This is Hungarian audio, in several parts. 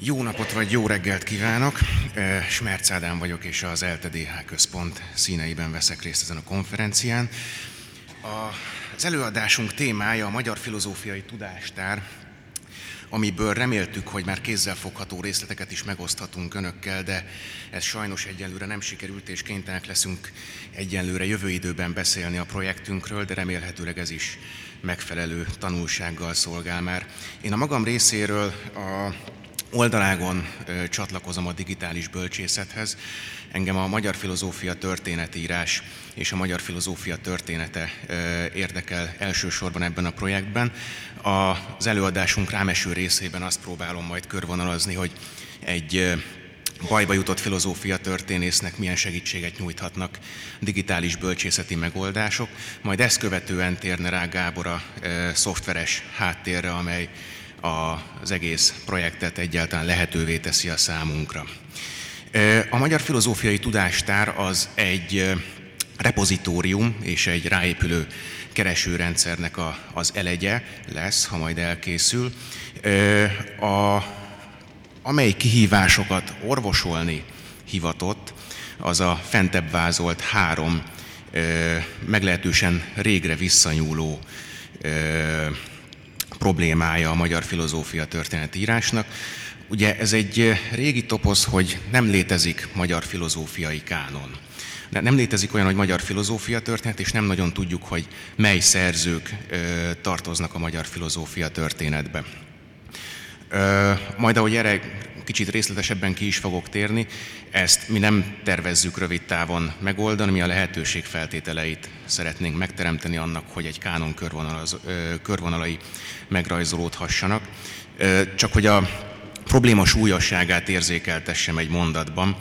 Jó napot vagy jó reggelt kívánok! Smerc Ádám vagyok, és az ELTE-DH központ színeiben veszek részt ezen a konferencián. Az előadásunk témája a Magyar Filozófiai Tudástár, amiből reméltük, hogy már kézzelfogható részleteket is megoszthatunk önökkel, de ez sajnos egyelőre nem sikerült, és kénytelenek leszünk egyelőre jövő időben beszélni a projektünkről, de remélhetőleg ez is megfelelő tanulsággal szolgál már. Én a magam részéről a oldalágon csatlakozom a digitális bölcsészethez. Engem a magyar filozófia történetírás és a magyar filozófia története érdekel elsősorban ebben a projektben. Az előadásunk rámeső részében azt próbálom majd körvonalazni, hogy egy bajba jutott filozófia történésznek milyen segítséget nyújthatnak digitális bölcsészeti megoldások, majd ezt követően térne rá Gábor a szoftveres háttérre, amely az egész projektet egyáltalán lehetővé teszi a számunkra. A Magyar Filozófiai Tudástár az egy repozitórium és egy ráépülő keresőrendszernek az elegye lesz, ha majd elkészül, amely kihívásokat orvosolni hivatott, az a fentebb vázolt három meglehetősen régre visszanyúló problémája a magyar filozófia történetírásnak. Ugye ez egy régi toposz, hogy nem létezik magyar filozófiai kánon. Nem létezik olyan, hogy magyar filozófia történet, és nem nagyon tudjuk, hogy mely szerzők tartoznak a magyar filozófia történetbe. Majd ahogy erre kicsit részletesebben ki is fogok térni, ezt mi nem tervezzük rövid távon megoldani, mi a lehetőség feltételeit szeretnénk megteremteni annak, hogy egy kánon körvonalai megrajzolódhassanak. Csak hogy a probléma súlyosságát érzékeltessem egy mondatban,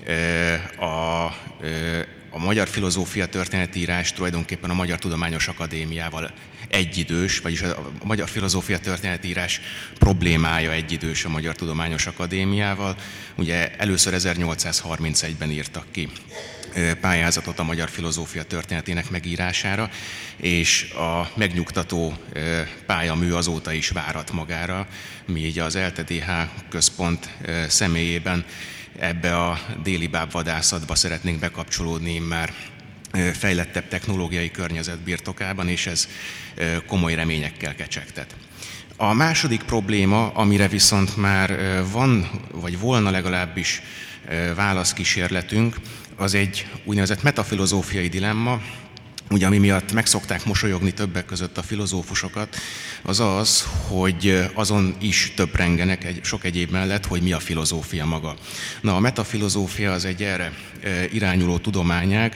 a magyar filozófia történetírás tulajdonképpen a Magyar Tudományos Akadémiával egyidős, vagyis a magyar filozófia történetírás problémája egyidős a Magyar Tudományos Akadémiával. Ugye először 1831-ben írtak ki pályázatot a magyar filozófia történetének megírására, és a megnyugtató pályamű azóta is várat magára, mi így az ELTE-DH központ személyében ebbe a déli bábvadászatba szeretnénk bekapcsolódni már fejlettebb technológiai környezet birtokában, és ez komoly reményekkel kecsegtet. A második probléma, amire viszont már van, vagy volna legalábbis válaszkísérletünk, az egy úgynevezett metafilozófiai dilemma, ugye ami miatt megszokták mosolyogni többek között a filozófusokat, az az, hogy azon is töprengenek sok egyéb mellett, hogy mi a filozófia maga. Na, a metafilozófia az egy erre irányuló tudományág,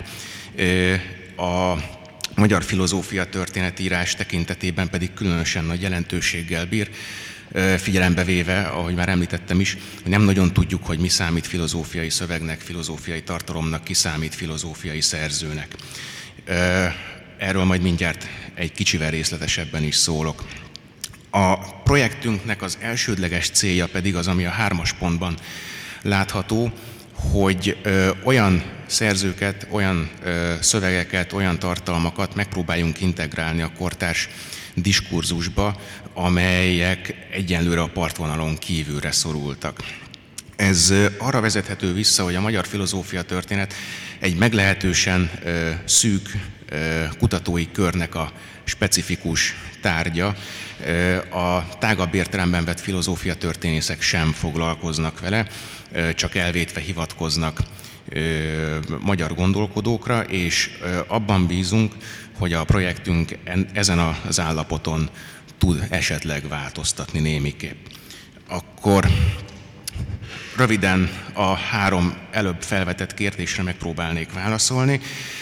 a magyar filozófia történetírás tekintetében pedig különösen nagy jelentőséggel bír, figyelembe véve, ahogy már említettem is, hogy nem nagyon tudjuk, hogy mi számít filozófiai szövegnek, filozófiai tartalomnak, ki számít filozófiai szerzőnek. Erről majd mindjárt egy kicsivel részletesebben is szólok. A projektünknek az elsődleges célja pedig az, ami a 3-as pontban látható, hogy olyan szerzőket, olyan szövegeket, olyan tartalmakat megpróbáljunk integrálni a kortárs diskurzusba, amelyek egyenlőre a partvonalon kívülre szorultak. Ez arra vezethető vissza, hogy a magyar filozófia történet egy meglehetősen szűk kutatói körnek a specifikus tárgya. A tágabb értelemben vett filozófia történészek sem foglalkoznak vele, csak elvétve hivatkoznak magyar gondolkodókra, és abban bízunk, hogy a projektünk ezen az állapoton tud esetleg változtatni némiképp. Akkor röviden a 3 előbb felvetett kérdésre megpróbálnék válaszolni.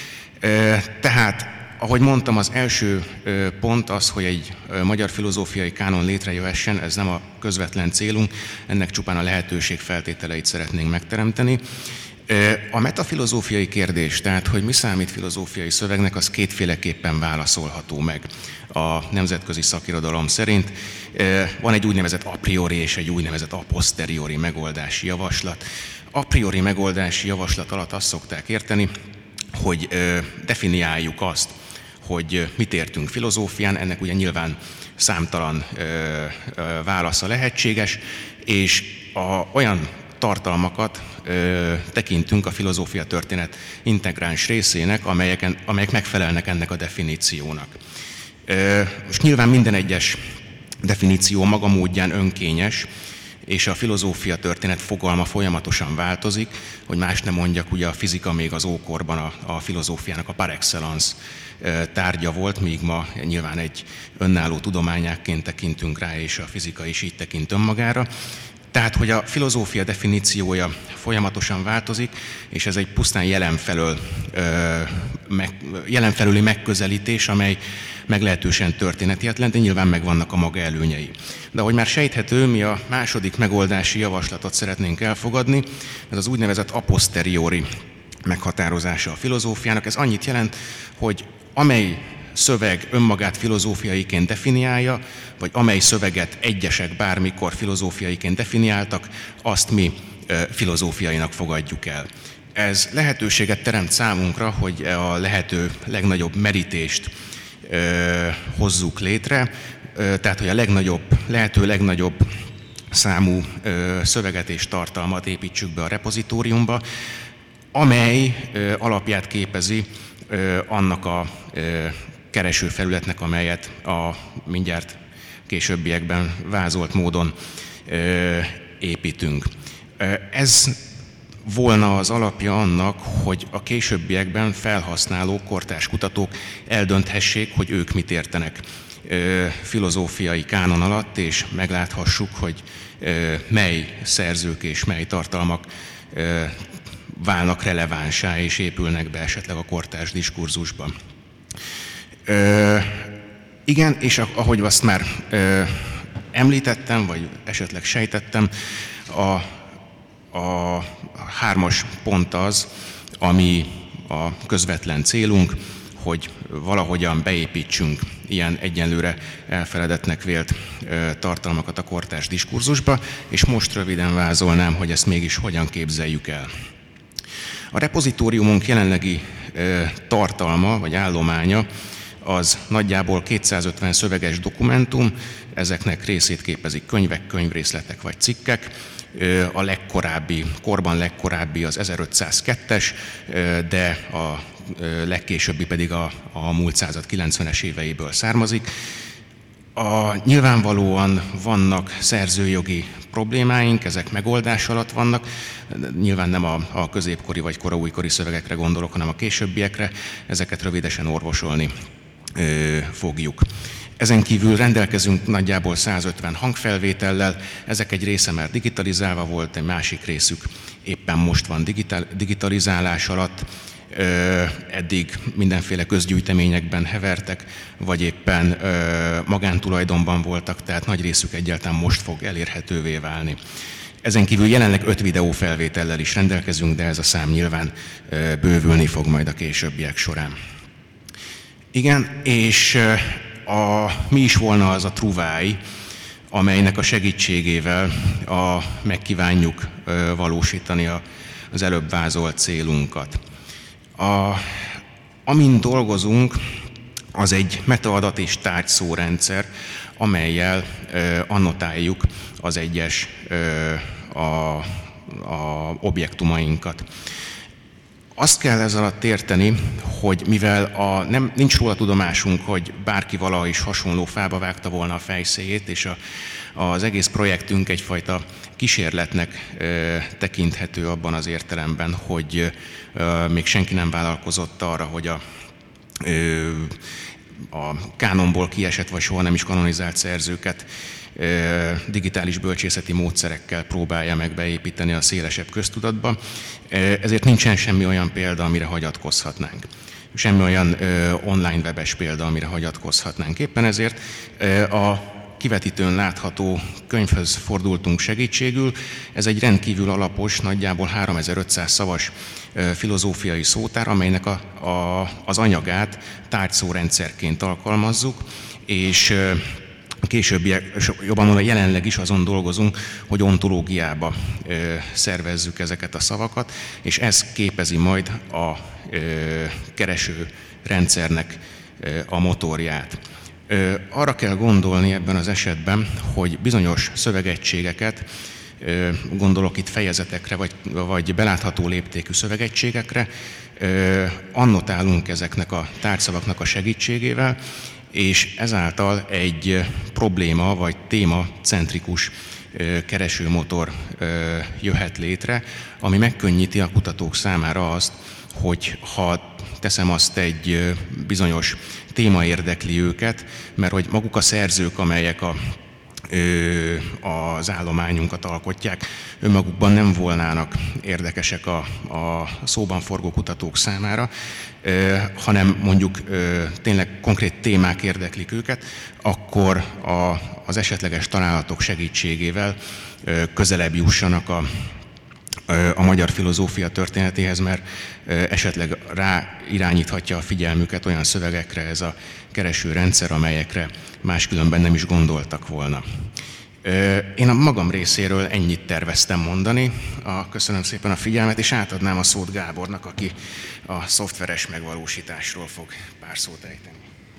Tehát, ahogy mondtam, az első pont az, hogy egy magyar filozófiai kánon létrejöhessen, ez nem a közvetlen célunk, ennek csupán a lehetőség feltételeit szeretnénk megteremteni. A metafilozófiai kérdés, tehát hogy mi számít filozófiai szövegnek, az kétféleképpen válaszolható meg a nemzetközi szakirodalom szerint. Van egy úgynevezett a priori és egy úgynevezett a posteriori megoldási javaslat. A priori megoldási javaslat alatt azt szokták érteni, hogy definiáljuk azt, hogy mit értünk filozófián, ennek ugye nyilván számtalan válasza lehetséges, és olyan tartalmakat tekintünk a filozófia történet integráns részének, amelyek megfelelnek ennek a definíciónak. Most nyilván minden egyes definíció maga módján önkényes, és a filozófia történet fogalma folyamatosan változik, hogy más nem mondjak, ugye a fizika még az ókorban a filozófiának a par excellence tárgya volt, míg ma nyilván egy önálló tudományákként tekintünk rá, és a fizika is így tekint önmagára. Tehát, hogy a filozófia definíciója folyamatosan változik, és ez egy pusztán jelen felüli megközelítés, amely meglehetősen történetietlen, de nyilván megvannak a maga előnyei. De ahogy már sejthető, mi a második megoldási javaslatot szeretnénk elfogadni, ez az úgynevezett a posteriori meghatározása a filozófiának. Ez annyit jelent, hogy amely szöveg önmagát filozófiaiként definiálja, vagy amely szöveget egyesek bármikor filozófiaiként definiáltak, azt mi filozófiainak fogadjuk el. Ez lehetőséget teremt számunkra, hogy a lehető legnagyobb merítést hozzuk létre, tehát hogy a lehető legnagyobb számú szöveget és tartalmat építsük be a repozitóriumba, amely alapját képezi annak a keresőfelületnek, amelyet a mindjárt későbbiekben vázolt módon építünk. Ez volna az alapja annak, hogy a későbbiekben felhasználók, kortárs kutatók eldönthessék, hogy ők mit értenek filozófiai kánon alatt, és megláthassuk, hogy mely szerzők és mely tartalmak válnak relevánsá és épülnek be esetleg a kortárs diskurzusban. Igen, és ahogy azt már említettem, vagy esetleg sejtettem, a 3. pont az, ami a közvetlen célunk, hogy valahogyan beépítsünk ilyen egyenlőre elfeledetnek vélt tartalmakat a kortárs diskurzusba, és most röviden vázolnám, hogy ezt mégis hogyan képzeljük el. A repozitóriumunk jelenlegi tartalma vagy állománya az nagyjából 250 szöveges dokumentum, ezeknek részét képezik könyvek, könyvrészletek vagy cikkek. A korban legkorábbi az 1502-es, de a legkésőbbi pedig a múlt század 90-es éveiből származik. Nyilvánvalóan vannak szerzőjogi problémáink, ezek megoldás alatt vannak. Nyilván nem a középkori vagy koraújkori szövegekre gondolok, hanem a későbbiekre. Ezeket rövidesen orvosolni fogjuk. Ezen kívül rendelkezünk nagyjából 150 hangfelvétellel, ezek egy része már digitalizálva volt, egy másik részük éppen most van digitalizálás alatt. Eddig mindenféle közgyűjteményekben hevertek, vagy éppen magántulajdonban voltak, tehát nagy részük egyáltalán most fog elérhetővé válni. Ezen kívül jelenleg 5 videófelvétellel is rendelkezünk, de ez a szám nyilván bővülni fog majd a későbbiek során. Igen, és mi is volna az a truváj, amelynek a segítségével megkívánjuk valósítani az előbb vázolt célunkat. Amin dolgozunk, az egy metaadat és tárgyszórendszer, amellyel annotáljuk az egyes objektumainkat. Azt kell ez alatt érteni, hogy mivel nincs róla tudomásunk, hogy bárki valaha is hasonló fába vágta volna a fejszéjét, és az egész projektünk egyfajta kísérletnek tekinthető abban az értelemben, hogy még senki nem vállalkozott arra, hogy a kánonból kiesett vagy soha nem is kanonizált szerzőket digitális bölcsészeti módszerekkel próbálja meg beépíteni a szélesebb köztudatba. Ezért nincsen semmi olyan példa, amire hagyatkozhatnánk. Semmi olyan online webes példa, amire hagyatkozhatnánk. Éppen ezért a kivetítőn látható könyvhöz fordultunk segítségül. Ez egy rendkívül alapos, nagyjából 3500 szavas filozófiai szótár, amelynek az anyagát tárgyszórendszerként alkalmazzuk, és későbbiek, jobban mondva jelenleg is azon dolgozunk, hogy ontológiába szervezzük ezeket a szavakat, és ez képezi majd a kereső rendszernek a motorját. Arra kell gondolni ebben az esetben, hogy bizonyos szövegegységeket, gondolok itt fejezetekre, vagy belátható léptékű szövegegységekre, annotálunk ezeknek a tárgyszavaknak a segítségével, és ezáltal egy probléma vagy témacentrikus keresőmotor jöhet létre, ami megkönnyíti a kutatók számára azt, hogy ha teszem azt, egy bizonyos téma érdekli őket, mert hogy maguk a szerzők, amelyek az állományunkat alkotják, önmagukban nem volnának érdekesek a szóban forgó kutatók számára, hanem mondjuk tényleg konkrét témák érdeklik őket, akkor az esetleges találatok segítségével közelebb jussanak a magyar filozófia történetéhez, mert esetleg ráirányíthatja a figyelmüket olyan szövegekre ez a keresőrendszer, amelyekre máskülönben nem is gondoltak volna. Én a magam részéről ennyit terveztem mondani. Köszönöm szépen a figyelmet, és átadnám a szót Gábornak, aki a szoftveres megvalósításról fog pár szót ejteni.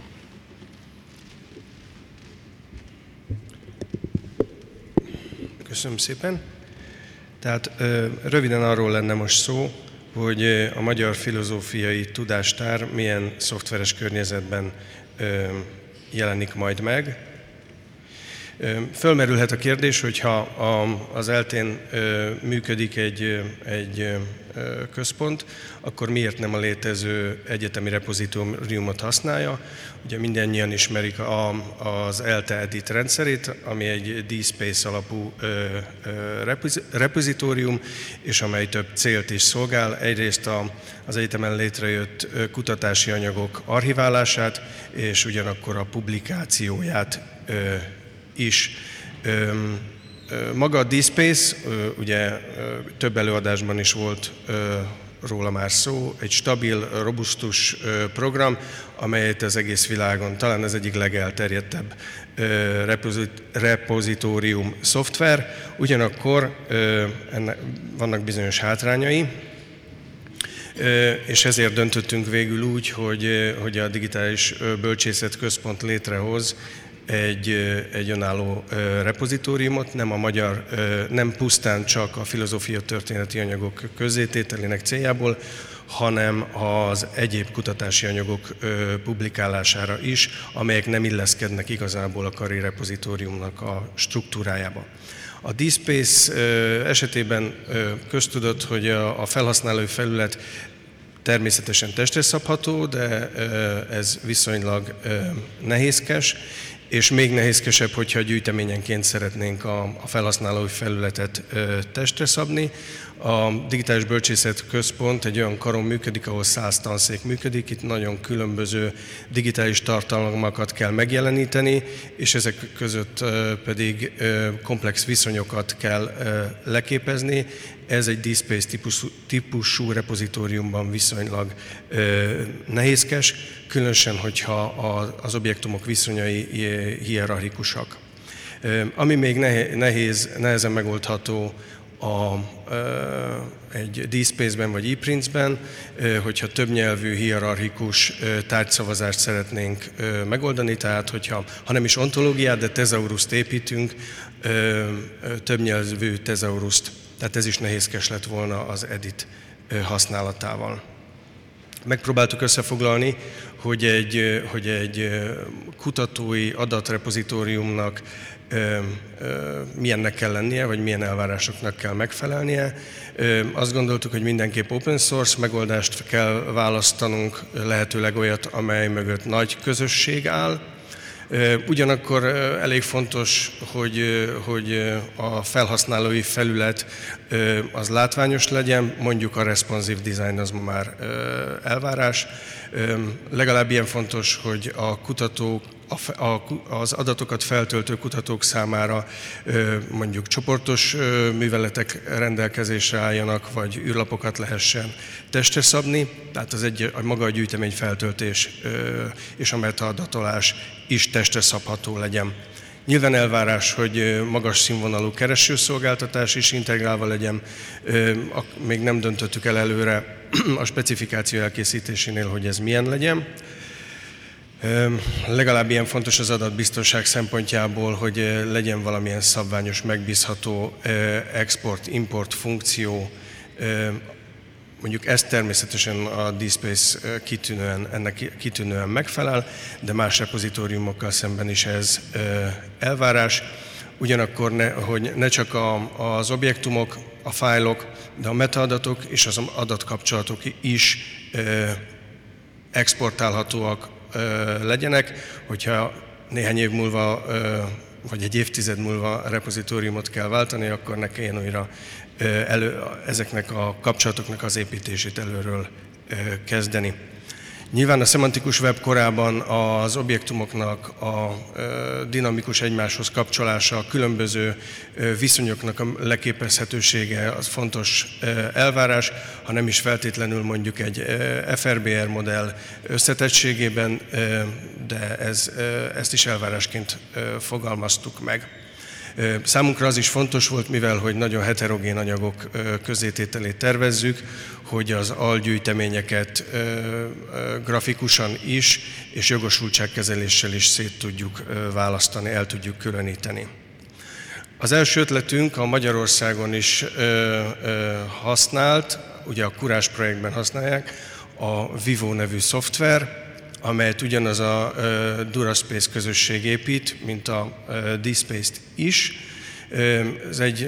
Köszönöm szépen. Tehát röviden arról lenne most szó, hogy a magyar filozófiai tudástár milyen szoftveres környezetben jelenik majd meg. Fölmerülhet a kérdés, hogyha az ELTE-n működik egy központ, akkor miért nem a létező egyetemi repozitóriumot használja? Ugye mindannyian ismerik az ELTE Edit rendszerét, ami egy DSpace alapú repozitórium, és amely több célt is szolgál. Egyrészt az egyetemen létrejött kutatási anyagok archiválását, és ugyanakkor a publikációját is. Maga a DSpace, ugye több előadásban is volt róla már szó, egy stabil, robusztus program, amelyet az egész világon talán az egyik legelterjedtebb repozitórium szoftver, ugyanakkor ennek vannak bizonyos hátrányai, és ezért döntöttünk végül úgy, hogy a Digitális Bölcsészet Központ létrehoz egy önálló repozitóriumot, nem pusztán csak a filozófia-történeti anyagok közzétételének céljából, hanem az egyéb kutatási anyagok publikálására is, amelyek nem illeszkednek igazából a kari repozitóriumnak a struktúrájába. A DSpace esetében köztudott, hogy a felhasználói felület természetesen testre szabható, de ez viszonylag nehézkes, és még nehézkesebb, hogyha gyűjteményenként szeretnénk a felhasználói felületet testre szabni. A Digitális Bölcsészet Központ egy olyan karon működik, ahol 100 tanszék működik, itt nagyon különböző digitális tartalmakat kell megjeleníteni, és ezek között pedig komplex viszonyokat kell leképezni. Ez egy DSpace típusú repozitóriumban viszonylag nehézkes, különösen, hogyha az objektumok viszonyai hierarchikusak. Ami még nehezen megoldható egy DSpace-ben vagy ePrints-ben, hogyha többnyelvű, hierarchikus tárgyszavazást szeretnénk megoldani, tehát ha nem is ontológiát, de tezauruszt építünk, többnyelvű tezauruszt. Tehát ez is nehézkes lett volna az edit használatával. Megpróbáltuk összefoglalni, hogy egy kutatói adatrepozitóriumnak milyennek kell lennie, vagy milyen elvárásoknak kell megfelelnie. Azt gondoltuk, hogy mindenképp open source megoldást kell választanunk, lehetőleg olyat, amely mögött nagy közösség áll. Ugyanakkor elég fontos, hogy a felhasználói felület az látványos legyen, mondjuk a responsive design az ma már elvárás. Legalább ilyen fontos, hogy a kutatók, az adatokat feltöltő kutatók számára mondjuk csoportos műveletek rendelkezésre álljanak, vagy űrlapokat lehessen testre szabni, tehát maga a gyűjtemény feltöltés és a metadatolás is testre szabható legyen. Nyilván elvárás, hogy magas színvonalú keresőszolgáltatás is integrálva legyen. Még nem döntöttük el előre a specifikáció elkészítésénél, hogy ez milyen legyen. Legalább ilyen fontos az adatbiztonság szempontjából, hogy legyen valamilyen szabványos, megbízható export-import funkció. Mondjuk ez természetesen a DSpace ennek kitűnően megfelel, de más repozitóriumokkal szemben is ez elvárás. Ugyanakkor hogy ne csak az objektumok, a fájlok, de a metaadatok és az adatkapcsolatok is exportálhatóak legyenek, hogyha néhány év múlva, vagy egy évtized múlva repozitóriumot kell váltani, akkor ne kelljen újra ezeknek a kapcsolatoknak az építését előről kezdeni. Nyilván a szemantikus web korában az objektumoknak a dinamikus egymáshoz kapcsolása, a különböző viszonyoknak a leképezhetősége az fontos elvárás, ha nem is feltétlenül mondjuk egy FRBR modell összetettségében, de ezt is elvárásként fogalmaztuk meg. Számunkra az is fontos volt, mivel hogy nagyon heterogén anyagok közzétételét tervezzük, hogy az algyűjteményeket grafikusan is és jogosultságkezeléssel is szét tudjuk választani, el tudjuk különíteni. Az első ötletünk a Magyarországon is használt, ugye a Courage projektben használják, a Vivo nevű szoftver, amelyet ugyanaz a DuraSpace közösség épít, mint a DSpace-t is. Ez egy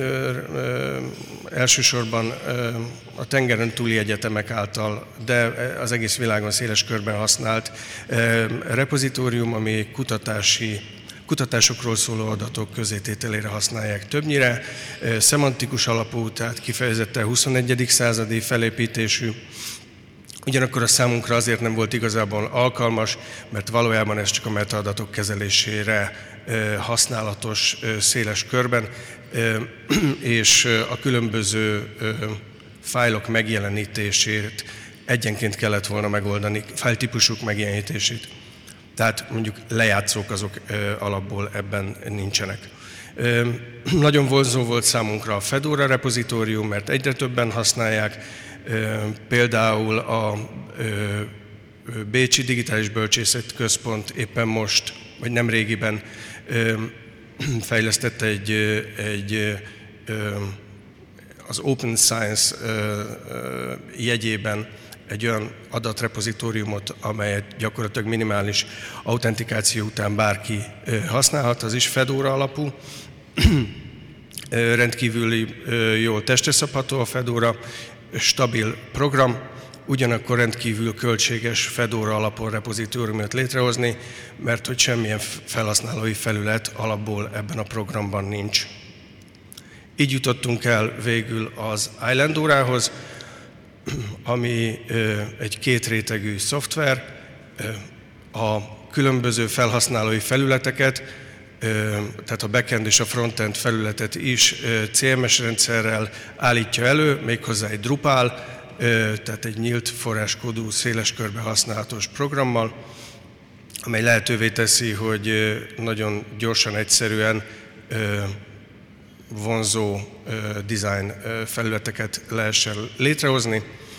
elsősorban a tengeren túli egyetemek által, de az egész világon széles körben használt repozitórium, ami kutatásokról szóló adatok közétételére használják többnyire. Szemantikus alapú, tehát kifejezetten 21. századi felépítésű. Ugyanakkor a számunkra azért nem volt igazából alkalmas, mert valójában ez csak a metaadatok kezelésére használatos széles körben, és a különböző fájlok megjelenítését egyenként kellett volna megoldani, fájltípusuk megjelenítését. Tehát mondjuk lejátszók azok alapból ebben nincsenek. Nagyon vonzó volt számunkra a Fedora repozitórium, mert egyre többen használják. Például a Bécsi Digitális Bölcsészet Központ éppen most, vagy nemrégiben fejlesztette az Open Science jegyében egy olyan adatrepozitóriumot, amelyet gyakorlatilag minimális autentikáció után bárki használhat, az is Fedora alapú. Rendkívüli jól testre szabható a Fedora, stabil program, ugyanakkor rendkívül költséges Fedora alapon repozitóriumot létrehozni, mert hogy semmilyen felhasználói felület alapból ebben a programban nincs. Így jutottunk el végül az Islandorához, ami egy kétrétegű szoftver, a különböző felhasználói felületeket, tehát a backend és a frontend felületet is CMS rendszerrel állítja elő, méghozzá egy Drupal, tehát egy nyílt forráskódú, széles körbe használatos programmal, amely lehetővé teszi, hogy nagyon gyorsan, egyszerűen vonzó design felületeket lehessen létrehozni.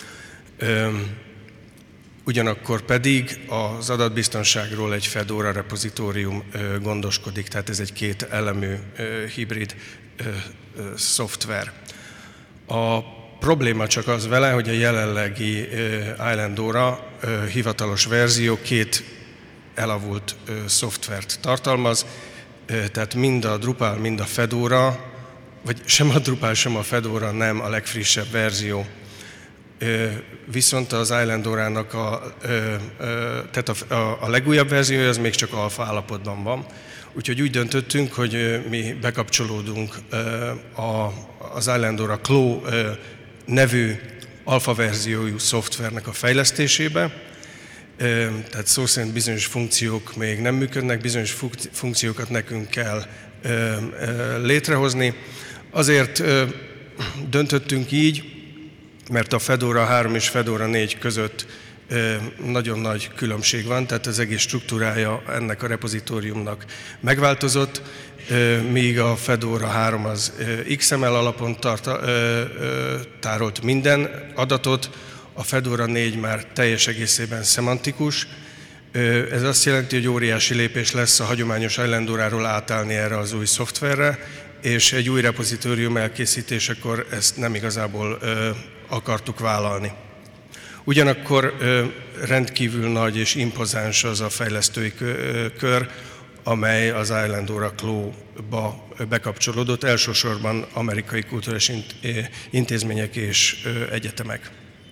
Ugyanakkor pedig az adatbiztonságról egy Fedora repozitórium gondoskodik, tehát ez egy két elemű hibrid szoftver. A probléma csak az vele, hogy a jelenlegi Islandora hivatalos verzió két elavult szoftvert tartalmaz, tehát mind a Drupal, mind a Fedora, vagy sem a Drupal, sem a Fedora nem a legfrissebb verzió. Viszont az Islandorának tehát a legújabb verziója az még csak alfa állapotban van. Úgyhogy úgy döntöttünk, hogy mi bekapcsolódunk az Islandora Claw nevű alfa verziójú szoftvernek a fejlesztésébe. Tehát szó szerint bizonyos funkciók még nem működnek, bizonyos funkciókat nekünk kell létrehozni. Azért döntöttünk így, mert a Fedora 3 és Fedora 4 között nagyon nagy különbség van, tehát az egész struktúrája ennek a repozitóriumnak megváltozott, míg a Fedora 3 az XML alapon tárolt minden adatot, a Fedora 4 már teljes egészében szemantikus, Ez azt jelenti, hogy óriási lépés lesz a hagyományos Islandoráról átállni erre az új szoftverre, és egy új repozitórium elkészítésekor ezt nem igazából akartuk vállalni. Ugyanakkor rendkívül nagy és impozáns az a fejlesztői kör, amely az Islandora Claw-ba bekapcsolódott, elsősorban amerikai kulturális intézmények és egyetemek.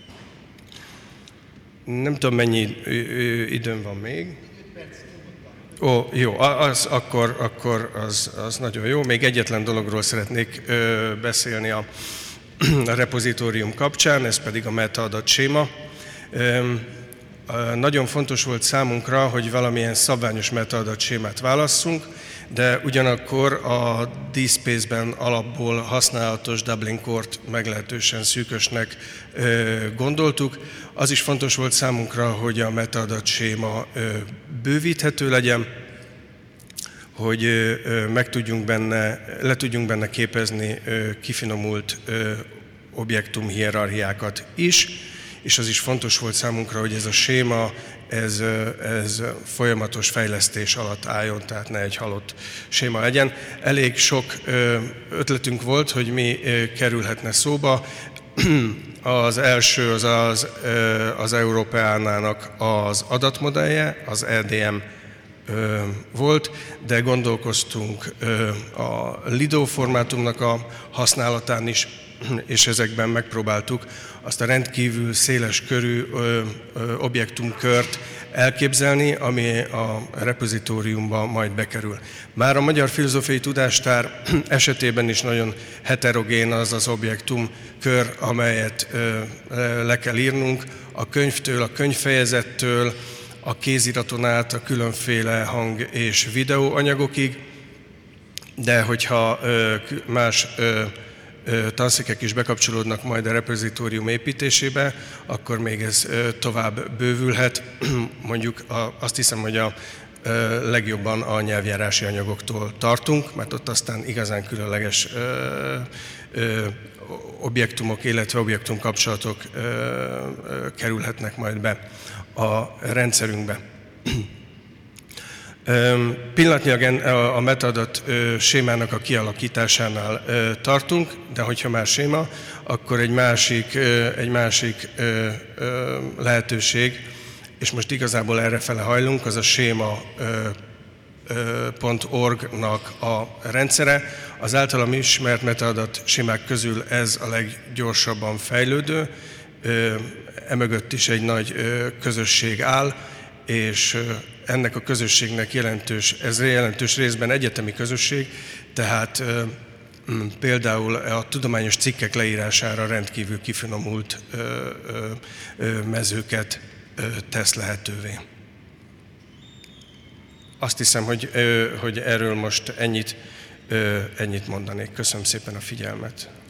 Nem tudom, mennyi időm van még. Ó, jó, akkor az nagyon jó. Még egyetlen dologról szeretnék beszélni a repozitórium kapcsán, ez pedig a metaadatséma. Nagyon fontos volt számunkra, hogy valamilyen szabványos metaadatsémát válasszunk, de ugyanakkor a DSpace-ben alapból használatos Dublin Core-t meglehetősen szűkösnek gondoltuk. Az is fontos volt számunkra, hogy a metaadatséma bővíthető legyen, hogy le tudjunk benne képezni kifinomult objektum hierarchiákat is, és az is fontos volt számunkra, hogy ez a séma, ez folyamatos fejlesztés alatt álljon, tehát ne egy halott séma legyen. Elég sok ötletünk volt, hogy mi kerülhetne szóba. Az első az Európeánának az adatmodellje, az EDM volt, de gondolkoztunk a Lido formátumnak a használatán is, és ezekben megpróbáltuk azt a rendkívül széles körű objektumkört elképzelni, ami a repozitóriumba majd bekerül. Már a Magyar Filozófiai Tudástár esetében is nagyon heterogén az az objektumkör, amelyet le kell írnunk, a könyvtől, a könyvfejezettől, a kéziraton át a különféle hang- és videóanyagokig, de hogyha más tanszékek is bekapcsolódnak majd a repozitórium építésébe, akkor még ez tovább bővülhet. Mondjuk azt hiszem, hogy a legjobban a nyelvjárási anyagoktól tartunk, mert ott aztán igazán különleges objektumok, illetve objektumkapcsolatok kerülhetnek majd be a rendszerünkbe. Pillanatnyilag a metaadat sémának a kialakításánál tartunk, de hogyha már séma, akkor egy másik lehetőség, és most igazából errefele hajlunk, az a séma.org-nak a rendszere. Az általam ismert metaadat sémák közül ez a leggyorsabban fejlődő, emögött is egy nagy közösség áll, és ennek a közösségnek jelentős részben egyetemi közösség, tehát például a tudományos cikkek leírására rendkívül kifinomult mezőket tesz lehetővé. Azt hiszem, hogy erről most ennyit mondanék. Köszönöm szépen a figyelmet.